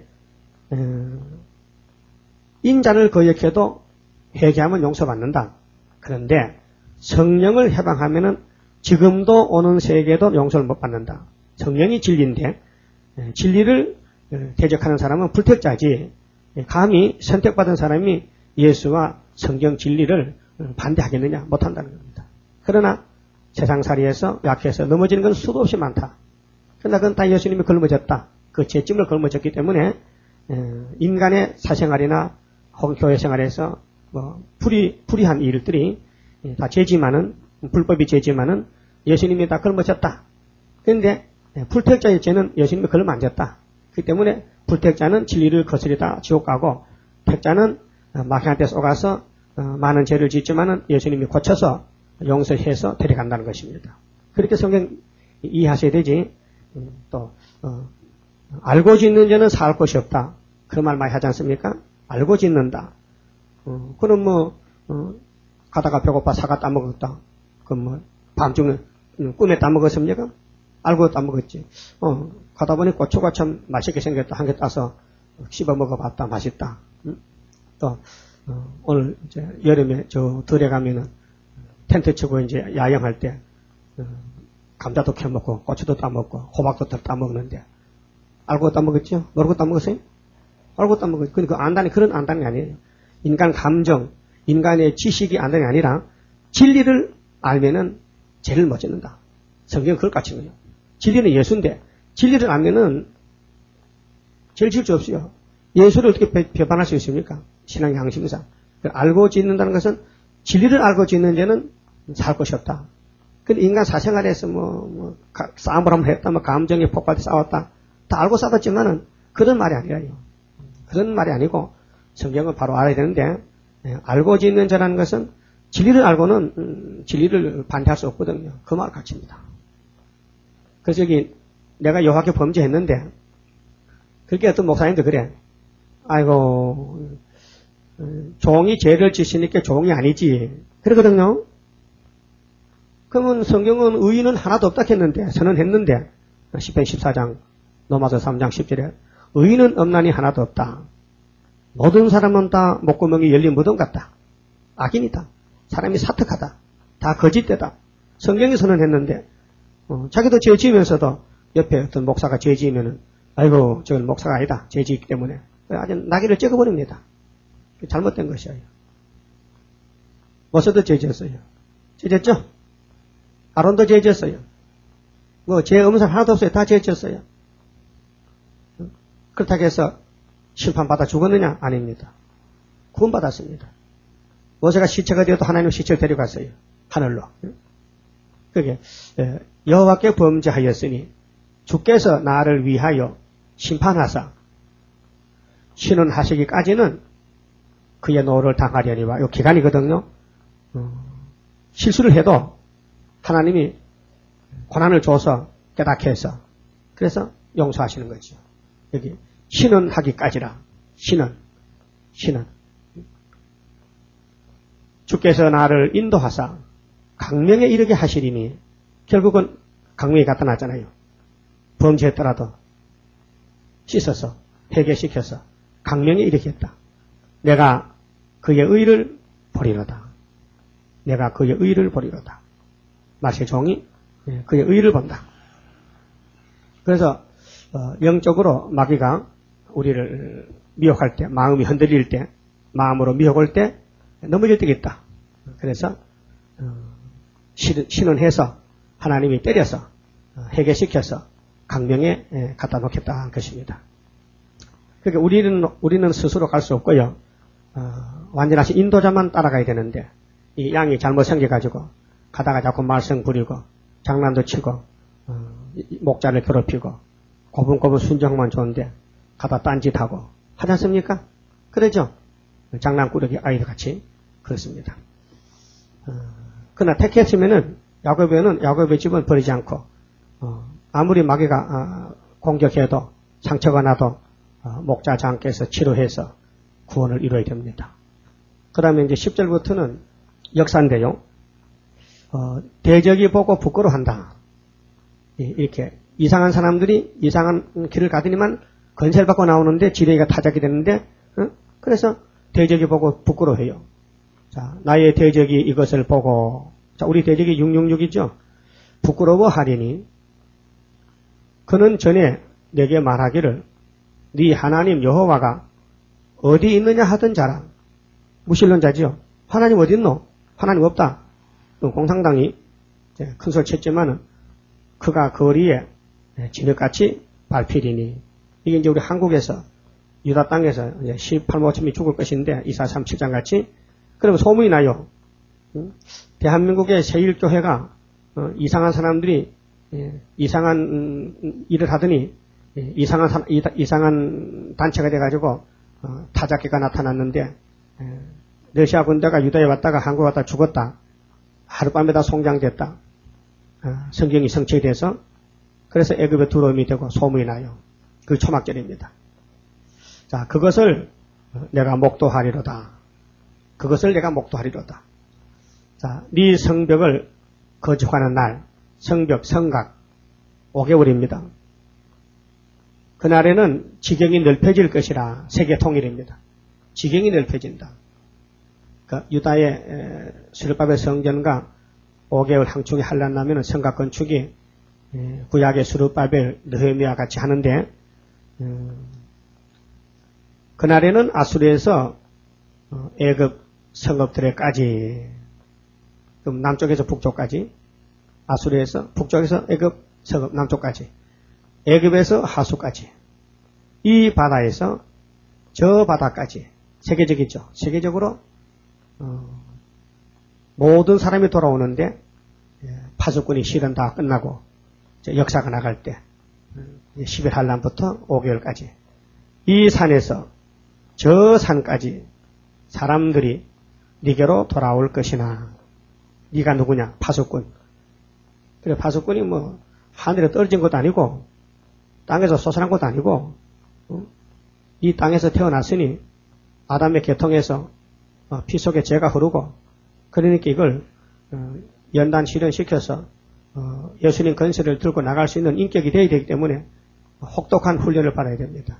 인자를 거역해도 회개하면 용서받는다. 그런데 성령을 해방하면은 지금도 오는 세계도 용서를 못 받는다. 성령이 진리인데 진리를 대적하는 사람은 불택자지 감히 선택받은 사람이 예수와 성경 진리를 반대하겠느냐? 못한다는 겁니다. 그러나 세상살이에서 약해서 넘어지는 건 수도 없이 많다. 그러나 그건 다 예수님이 걸머졌다. 그 죄짐을 걸머졌기 때문에 인간의 사생활이나 혹은 교회 생활에서 뭐 불이, 불이한 일들이 다 죄지만은 불법이 죄지만은 예수님이 다 걸머졌다. 그런데 불택자의 죄는 예수님이 걸머안졌다. 그렇기 때문에 불택자는 진리를 거스리다 지옥 가고 택자는 마귀한테 속아서 많은 죄를 짓지만은 예수님이 고쳐서 용서해서 데려간다는 것입니다. 그렇게 성경 이해하셔야 되지. 또 어, 알고 짓는 죄는 살 곳이 없다. 그런 말 많이 하지 않습니까? 알고 짓는다. 어, 그럼 뭐 어, 가다가 배고파 사과 따먹었다. 그럼 뭐 밤중에 꿈에 따먹었습니까? 알고 따먹었지. 어, 가다 보니 고추가 참 맛있게 생겼다. 한 개 따서 씹어 먹어봤다. 맛있다. 응? 또 어, 오늘 이제 여름에 저 들에 가면은 텐트 치고 이제 야영할 때 어, 감자도 캐먹고 고추도 따먹고 호박도 따먹는데 알고 따먹었죠? 모르고 따먹었어요? 알고 따먹었죠. 그러니까 안다니 그런 안다는 게 아니에요. 인간 감정, 인간의 지식이 안다는 게 아니라 진리를 알면은 죄를 못 짓는다. 성경은 그걸 가르치는 거예요. 진리는 예수인데 진리를 알면은 죄를 지을 수 없어요. 예수를 어떻게 배반할 수 있습니까? 신앙 양심상. 알고 짓는다는 것은 진리를 알고 짓는 죄는 살 것이 없다. 근데 인간 사생활에서 뭐, 뭐 싸움을 한번 했다, 뭐 감정에 폭발해 싸웠다, 다 알고 싸웠지만은 그런 말이 아니라요. 그런 말이 아니고 성경을 바로 알아야 되는데 예, 알고 짓는 죄라는 것은 진리를 알고는 음, 진리를 반대할 수 없거든요. 그 말 같습니다. 그래서 여기 내가 여호와께 범죄했는데 그렇게 어떤 목사님도 그래. 아이고 종이 죄를 지시니까 종이 아니지. 그러거든요. 그러면 성경은 의인은 하나도 없다 했는데 선언했는데 시편 십사 장 로마서 삼 장 십 절에 의인은 없나니 하나도 없다. 모든 사람은 다 목구멍이 열린 무덤 같다. 악인이다. 사람이 사특하다. 다 거짓되다. 성경이 선언했는데 어, 자기도 죄 지으면서도 옆에 어떤 목사가 죄 지으면은 아이고 저건 목사가 아니다. 죄 지기 때문에 아주 나귀를 찍어버립니다. 잘못된 것이에요. 모세도 죄 지었어요. 죄 지었죠? 아론도 죄 지었어요. 뭐 죄 없는 사람 하나도 없어요. 다 죄 지었어요. 그렇다고 해서 심판받아 죽었느냐? 아닙니다. 구원받았습니다. 모세가 시체가 되어도 하나님 시체를 데려갔어요. 하늘로. 그게 여호와께 범죄하였으니 주께서 나를 위하여 심판하사 신원하시기까지는 그의 노를 당하려니와 이 기간이거든요. 어, 실수를 해도 하나님이 고난을 줘서 깨닫게 해서 그래서 용서하시는 거죠. 여기 신원하기까지라. 신원. 신원. 주께서 나를 인도하사 강명에 이르게 하시리니 결국은 강명이 나타나잖아요. 범죄했더라도 씻어서 회개시켜서 강명에 이르게 했다. 내가 그의 의를 보리로다. 내가 그의 의를 보리로다. 마시의 종이 그의 의를 본다. 그래서 영적으로 마귀가 우리를 미혹할 때, 마음이 흔들릴 때, 마음으로 미혹할 때 넘어질 때가 있다. 그래서 신원해서 하나님이 때려서 회개시켜서 강명에 갖다 놓겠다는 것입니다. 그러니까 우리는 우리는 스스로 갈 수 없고요. 어, 완전하신 인도자만 따라가야 되는데 이 양이 잘못 생겨가지고 가다가 자꾸 말썽 부리고 장난도 치고 어, 목자를 괴롭히고 고분고분 순정만 좋은데 가다 딴짓하고 하지 않습니까? 그러죠? 장난꾸러기 아이들 같이 그렇습니다. 어, 그러나 택했으면은 야곱에는 야곱의 집은 버리지 않고 어, 아무리 마귀가 어, 공격해도 상처가 나도 어, 목자장께서 치료해서 구원을 이루어야 됩니다. 그 다음에 이제 십 절부터는 역사인데요. 어, 대적이 보고 부끄러워한다. 이렇게 이상한 사람들이 이상한 길을 가더니만 건세를 받고 나오는데 지뢰가 타작이 되는데 어? 그래서 대적이 보고 부끄러워해요. 자, 나의 대적이 이것을 보고 자, 우리 대적이 육육육이죠. 부끄러워하리니 그는 전에 내게 말하기를 네 하나님 여호와가 어디 있느냐 하던 자라. 무신론자지요. 하나님 어디 있노? 하나님 없다. 공산당이 큰 소리 쳤지만은 그가 거리에 진흙같이 밟히리니 이게 이제 우리 한국에서 유다 땅에서 이제 십팔 모침이 죽을 것인데 이사삼 칠 장 같이 그러면 소문이 나요. 대한민국의 세일교회가 어, 이상한 사람들이 예, 이상한 음, 일을 하더니 예, 이상한 사, 이, 이상한 단체가 돼가지고 어, 타작기가 나타났는데 예, 러시아 군대가 유다에 왔다가 한국에 왔다 죽었다. 하룻밤에 다 송장됐다. 어, 성경이 성취돼서 그래서 애굽에 두려움이 되고 소문이 나요. 그 초막절입니다. 자, 그것을 내가 목도하리로다. 그것을 내가 목도하리로다. 자, 네 성벽을 거주하는 날, 성벽, 성각, 오 개월입니다. 그날에는 지경이 넓혀질 것이라 세계 통일입니다. 지경이 넓혀진다. 그러니까 유다의 수르바벨 성전과 오 개월 항축이 한란 나면 성각 건축이 구약의 수르바벨, 느헤미야 같이 하는데 음, 그날에는 아수르에서 애굽 성읍들에까지 그럼 남쪽에서 북쪽까지 아수르에서 북쪽에서 애굽 성읍 남쪽까지 애굽에서 하수까지 이 바다에서 저 바다까지 세계적이죠. 세계적으로 어, 모든 사람이 돌아오는데 파수꾼이 실은 다 끝나고 역사가 나갈 때 십일 한란부터 오 개월까지 이 산에서 저 산까지 사람들이 네게로 돌아올 것이나 네가 누구냐? 파수꾼. 그래 파수꾼이 뭐 하늘에 떨어진 것도 아니고 땅에서 솟아난 것도 아니고 어? 이 땅에서 태어났으니 아담의 계통에서 어, 피 속에 죄가 흐르고 그러니까 이걸 어, 연단 실현시켜서 어, 예수님 건세를 들고 나갈 수 있는 인격이 되어야 되기 때문에 혹독한 훈련을 받아야 됩니다.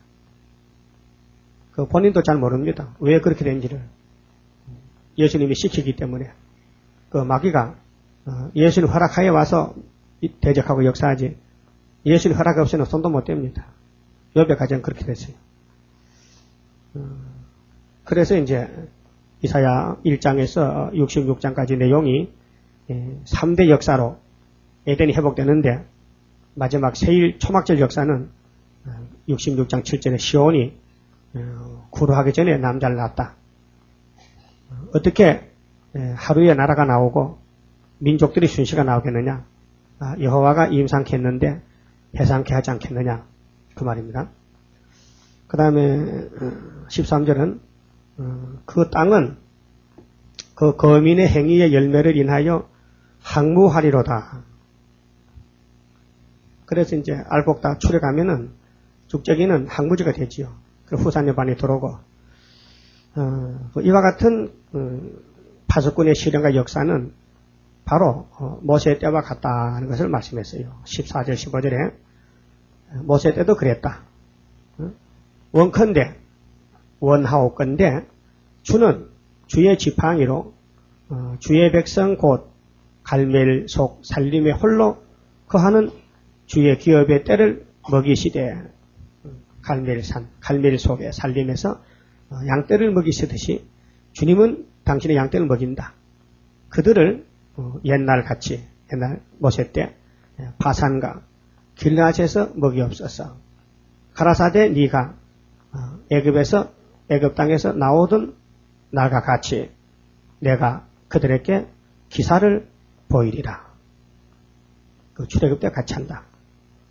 그 본인도 잘 모릅니다. 왜 그렇게 된지를. 예수님이 시키기 때문에. 그 마귀가 어, 예수님 허락하에 와서 대적하고 역사하지 예수님 허락 없이는 손도 못 댑니다. 욥의 가정 그렇게 됐어요. 어, 그래서 이제 이사야 일 장에서 육십육 장까지 내용이 예, 삼 대 역사로 에덴이 회복되는데 마지막 세일 초막절 역사는 육십육 장 칠 절에 시온이 어, 구루하기 전에 남자를 낳았다. 어떻게 하루에 나라가 나오고 민족들이 순시가 나오겠느냐? 아, 여호와가 임상케 했는데 해상케 하지 않겠느냐? 그 말입니다. 그 다음에 십삼 절은 그 땅은 그 거민의 행위의 열매를 인하여 항무하리로다. 그래서 이제 알곡다 출애가면은 죽적이는 항무지가 되지요. 그 후산여반이 들어오고 어, 이와 같은 어, 파수꾼의 실현과 역사는 바로 어, 모세 때와 같다는 것을 말씀했어요. 십사 절 십오 절에 모세 때도 그랬다. 어? 원컨대 원하옵건대 주는 주의 지팡이로 어, 주의 백성 곧 갈멜 속 살림의 홀로 거하는 주의 기업의 때를 먹이시되 갈멜산 갈멜 속의 살림에서 어, 양떼를 먹이시듯이 주님은 당신의 양떼를 먹인다. 그들을 어, 옛날같이 옛날 모세 때 바산과 길르앗에서 먹이옵소서. 가라사대 네가 어, 애굽에서 애굽 땅에서 나오던 날과 같이 내가 그들에게 기사를 보이리라. 그 출애굽 때 같이 한다.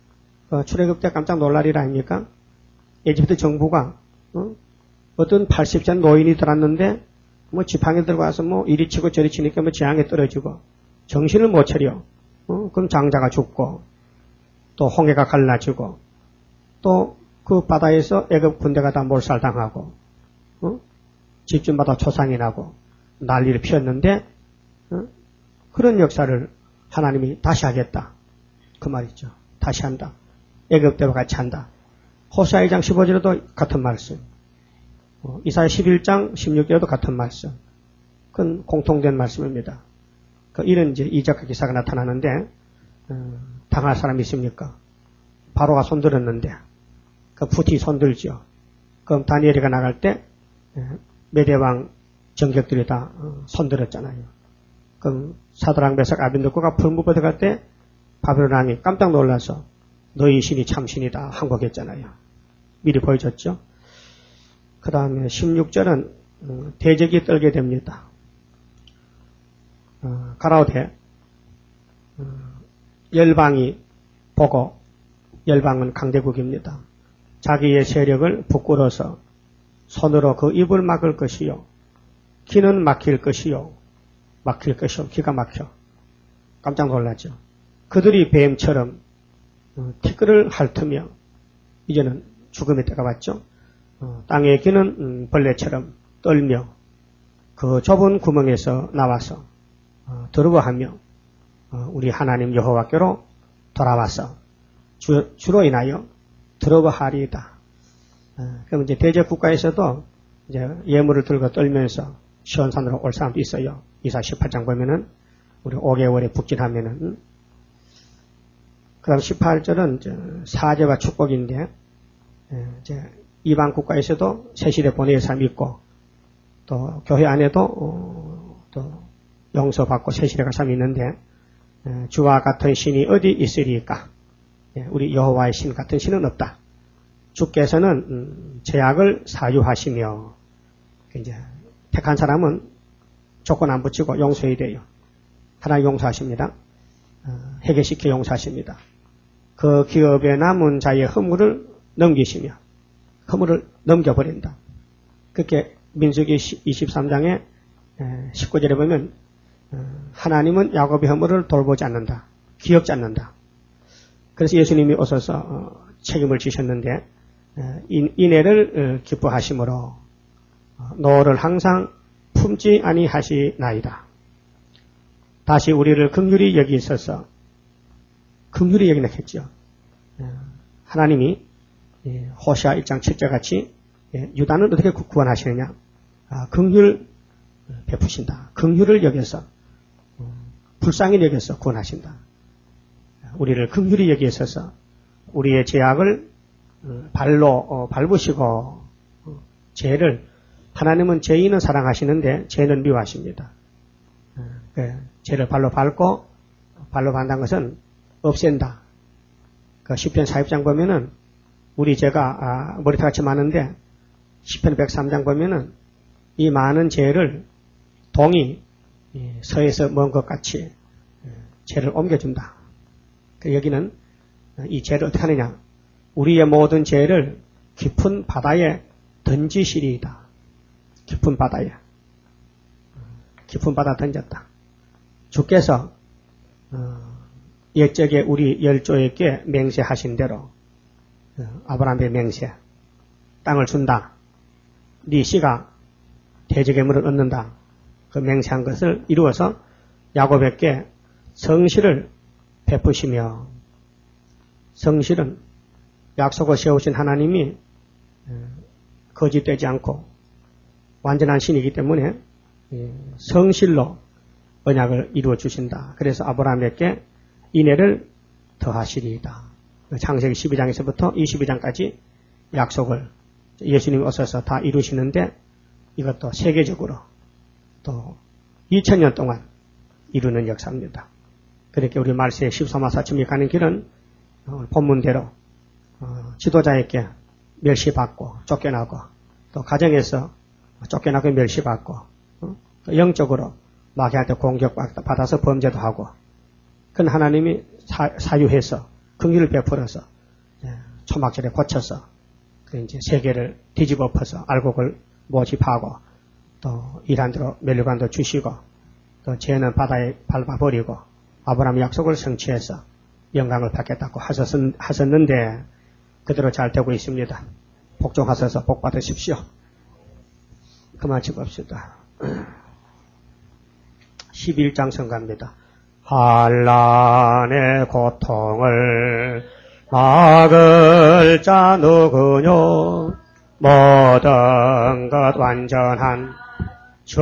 어, 출애굽 때 깜짝 놀라리라 아닙니까? 에집트 정부가 어? 어떤 팔십 세 노인이 들었는데 뭐 지팡이 들어가서 뭐 이리 치고 저리 치니까 뭐 재앙에 떨어지고 정신을 못 차려. 어? 그럼 장자가 죽고 또 홍해가 갈라지고 또 그 바다에서 애굽 군대가 다 몰살당하고 어? 집집마다 초상이 나고 난리를 피웠는데 어? 그런 역사를 하나님이 다시 하겠다. 그 말이죠. 다시 한다. 애굽 때와 같이 한다. 호세아 이 장 십오 절에도 같은 말씀. 어, 이사야 십일 장 십육 절에도 같은 말씀. 그건 공통된 말씀입니다. 그 이런 이제 이적과 기사가 나타나는데 어, 당할 사람이 있습니까? 바로가 손들었는데 그 푸티 손들죠. 그럼 다니엘이가 나갈 때 메대왕 정격들이 다 손들었잖아요. 그럼 사드락 메삭 아벤느고가 풀무부대 갈 때 바벨론 왕이 깜짝 놀라서 너희 신이 참신이다 한국했잖아요. 미리 보여줬죠. 그 다음에 십육 절은 대적이 떨게 됩니다. 가라오되 열방이 보고 열방은 강대국입니다. 자기의 세력을 부끄러서 손으로 그 입을 막을 것이요. 기는 막힐 것이요. 막힐 것이요. 기가 막혀. 깜짝 놀랐죠. 그들이 뱀처럼 티끌을 핥으며 이제는 죽음의 때가 왔죠. 어, 땅의 기는 음, 벌레처럼 떨며 그 좁은 구멍에서 나와서 어, 더러워하며 어, 우리 하나님 여호와께로 돌아와서 주, 주로 인하여 더러워하리이다. 어, 그럼 이제 대적 국가에서도 이제 예물을 들고 떨면서 시온산으로 올 사람도 있어요. 이사 십팔 장 보면은 우리 오 개월에 북진하면은 음? 그 다음 십팔 절은 이제 사죄와 축복인데 예, 이제 이방 국가에서도 새시대 보낼 사람이 있고 또 교회 안에도 어, 또 용서받고 새시대 갈 사람이 있는데 예, 주와 같은 신이 어디 있으리까? 예, 우리 여호와의 신 같은 신은 없다. 주께서는 음, 제약을 사유하시며 이제 택한 사람은 조건 안 붙이고 용서해야 돼요. 하나님 용서하십니다. 어, 해결시켜 용서하십니다. 그 기업에 남은 자의 허물을 넘기시며 허물을 넘겨버린다. 그렇게 민수기 이십삼 장에 십구 절에 보면 하나님은 야곱의 허물을 돌보지 않는다. 기억지 않는다. 그래서 예수님이 오셔서 책임을 지셨는데 인애를 기뻐하심으로 노를 항상 품지 아니하시나이다. 다시 우리를 긍휼히 여기셔서 긍휼히 여기나 했죠. 하나님이 호시아 일 장 칠 절 같이 유다는 어떻게 구원하시느냐. 긍휼 베푸신다. 긍휼을 여겨서 불쌍히 여겨서 구원하신다. 우리를 긍휼히 여기셔서 우리의 죄악을 발로 밟으시고 죄를 하나님은 죄인은 사랑하시는데 죄는 미워하십니다. 죄를 발로 밟고 발로 밟는 것은 없앤다. 그 시편 사십 장 보면은 우리 죄가 아, 머리털같이 많은데 시편 백삼 장 보면은 이 많은 죄를 동이 서에서 먼 것 같이 죄를 옮겨준다. 그 여기는 이 죄를 어떻게 하느냐? 우리의 모든 죄를 깊은 바다에 던지시리이다. 깊은 바다에. 깊은 바다 던졌다. 주께서 어, 옛적에 우리 열조에게 맹세하신 대로 어, 아브라함의 맹세 땅을 준다. 네 씨가 대적의 물을 얻는다. 그 맹세한 것을 이루어서 야곱에게 성실을 베푸시며 성실은 약속을 세우신 하나님이 어, 거짓되지 않고 완전한 신이기 때문에 예, 성실로 언약을 이루어 주신다. 그래서 아브라함에게 인애를 더하시리이다. 창세기 십이 장에서부터 이십이 장까지 약속을 예수님이 오셔서 다 이루시는데 이것도 세계적으로 또 이천 년 동안 이루는 역사입니다. 그렇게 우리 말세의 십삼 화 사침이 가는 길은 본문대로 지도자에게 멸시받고 쫓겨나고 또 가정에서 쫓겨나고 멸시받고 영적으로 마귀한테 공격받아서 범죄도 하고 그건 하나님이 사, 사유해서 긍휼을 베풀어서 토막질에 고쳐서 그 이제 세계를 뒤집어 엎어서 알곡을 모집하고 또 일한 대로 멸류관도 주시고 또 죄는 바다에 밟아버리고 아브라함 약속을 성취해서 영광을 받겠다고 하셨는데 그대로 잘 되고 있습니다. 복종하셔서 복 받으십시오. 그만 짚읍시다. 십일 장 성가입니다. 환난의 고통을 막을 자 누구뇨 모든 것 완전한 주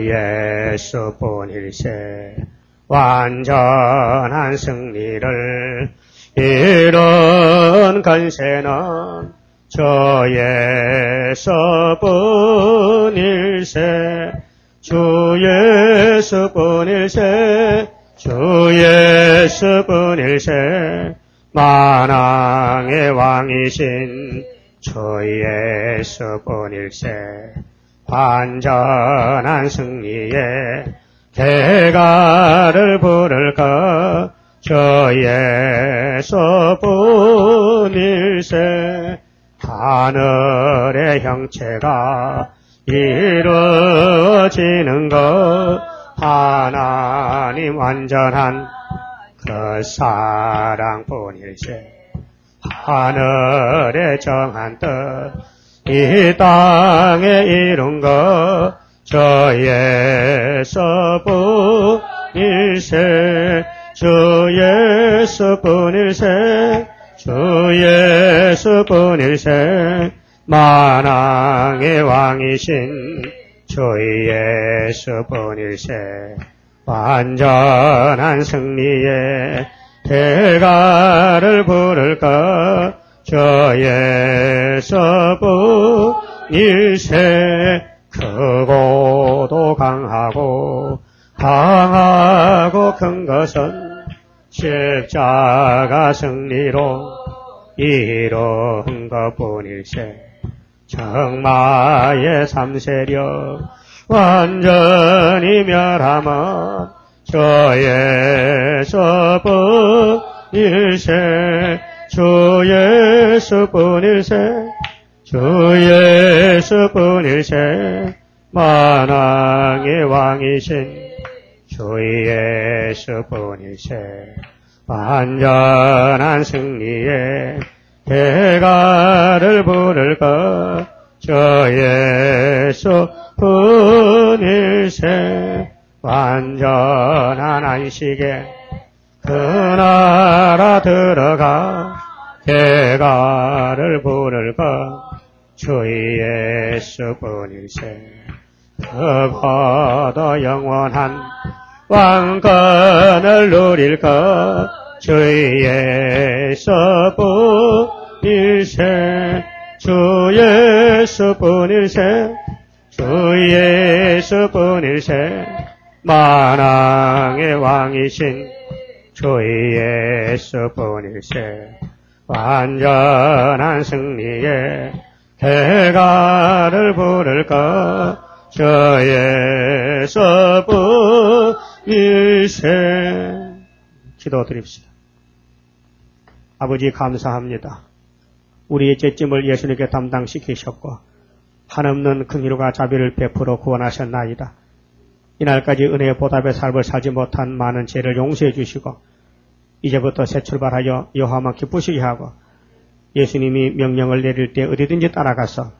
예수뿐일세 완전한 승리를 이룬 건세는 주 예수뿐일세 주 예수뿐일세 주 예수뿐일세 만왕의 왕이신 주 예수뿐일세 완전한 승리에 대가를 부를까 주 예수뿐일세 하늘의 형체가 이루어지는 것 하나님 완전한 그 사랑뿐일세 하늘의 정한 뜻 이 땅에 이룬 것 주 예수뿐일세 주 예수뿐일세 주 예수뿐일세 만왕의 왕이신 주 예수뿐일세 완전한 승리에 대가를 부를까 주 예수뿐일세 크고도 강하고 강하고 큰 것은 십자가 승리로 이룬 것뿐일세 정마의 삼세력 완전히 멸함은 주 예수뿐일세 주 예수뿐일세 주 예수뿐일세 만왕의 왕이신 주 예수뿐일세 완전한 승리에 대가를 부를까 주 예수뿐일세 완전한 안식에 그 나라 들어가 대가를 부를까 주 예수뿐일세 그보다 영원한 왕권을 누릴까 주 예수뿐일세 주 예수뿐일세 주 예수뿐일세 만왕의 왕이신 주 예수뿐일세 완전한 승리에 대가를 부를까 주 예수뿐일세 기도드립시다. 아버지 감사합니다. 우리의 죄짐을 예수님께 담당시키셨고 한없는 긍휼과 자비를 베풀어 구원하셨나이다. 이날까지 은혜의 보답의 삶을 살지 못한 많은 죄를 용서해 주시고 이제부터 새 출발하여 여호와만 기쁘시게 하고 예수님이 명령을 내릴 때 어디든지 따라가서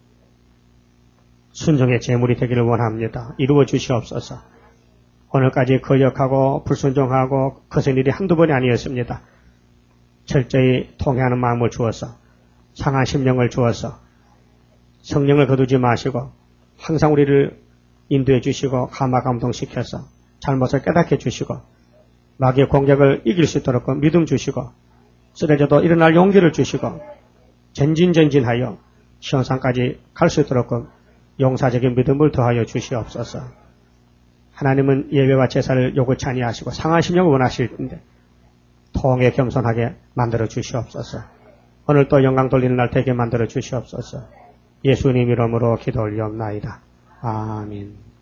순종의 제물이 되기를 원합니다. 이루어 주시옵소서. 오늘까지 거역하고 불순종하고 거센 일이 한두 번이 아니었습니다. 철저히 통회하는 마음을 주어서 상한 심령을 주어서 성령을 거두지 마시고 항상 우리를 인도해 주시고 감화 감동시켜서 잘못을 깨닫게 주시고 마귀의 공격을 이길 수 있도록 믿음 주시고 쓰러져도 일어날 용기를 주시고 전진전진하여 시온산까지 갈 수 있도록 용사적인 믿음을 더하여 주시옵소서. 하나님은 예배와 제사를 요구치 아니하시고 상한 심령을 원하실 텐데 통에 겸손하게 만들어 주시옵소서. 오늘 또 영광 돌리는 날 되게 만들어 주시옵소서. 예수님 이름으로 기도 올리옵나이다. 아멘.